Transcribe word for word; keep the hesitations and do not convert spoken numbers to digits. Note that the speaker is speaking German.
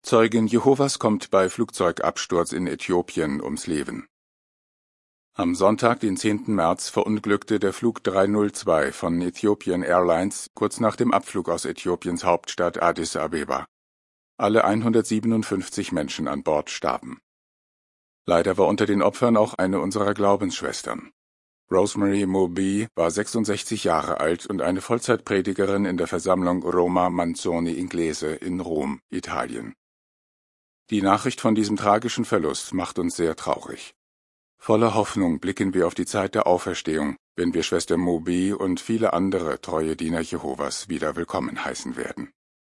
Zeugin Jehovas kommt bei Flugzeugabsturz in Äthiopien ums Leben. Am Sonntag, den zehnten März, verunglückte der Flug drei null zwei von Ethiopian Airlines kurz nach dem Abflug aus Äthiopiens Hauptstadt Addis Abeba. Alle hundertsiebenundfünfzig Menschen an Bord starben. Leider war unter den Opfern auch eine unserer Glaubensschwestern. Rosemary Mobi war sechsundsechzig Jahre alt und eine Vollzeitpredigerin in der Versammlung Roma Manzoni Inglese in Rom, Italien. Die Nachricht von diesem tragischen Verlust macht uns sehr traurig. Voller Hoffnung blicken wir auf die Zeit der Auferstehung, wenn wir Schwester Mobi und viele andere treue Diener Jehovas wieder willkommen heißen werden.